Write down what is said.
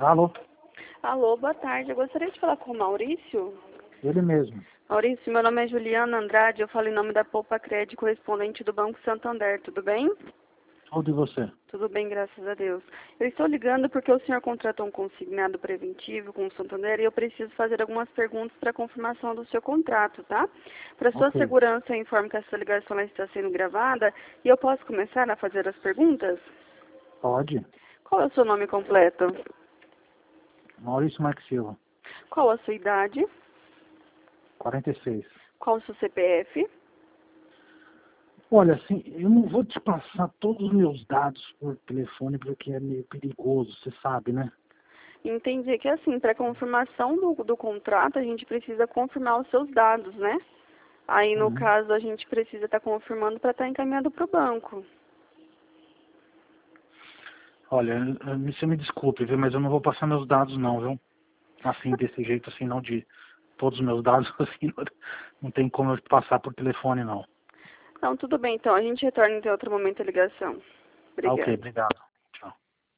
Alô? Alô, boa tarde. Eu gostaria de falar com o Maurício. Ele mesmo. Maurício, meu nome é Juliana Andrade, eu falo em nome da Poupa Cred, correspondente do Banco Santander, tudo bem? Tudo e você? Tudo bem, graças a Deus. Eu estou ligando porque o senhor contratou um consignado preventivo com o Santander e eu preciso fazer algumas perguntas para confirmação do seu contrato, tá? Para sua Ok. segurança, eu informo que essa ligação está sendo gravada e eu posso começar a fazer as perguntas? Pode. Qual é o seu nome completo? Maurício Marques Silva, Qual a sua idade? 46. Qual o seu CPF? Olha, assim, eu não vou te passar todos os meus dados por telefone porque é meio perigoso, você sabe, né? Entendi que assim, para confirmação do contrato, a gente precisa confirmar os seus dados, né? Aí, no Uhum. caso, a gente precisa estar confirmando para estar encaminhado para o banco. Olha, você me desculpe, viu? Mas eu não vou passar meus dados não, viu? Assim, desse jeito, assim, não de todos os meus dados, assim, não tem como eu passar por telefone, não. Não, tudo bem, então. A gente retorna em outro momento a ligação. Ah, ok, Obrigada. obrigado.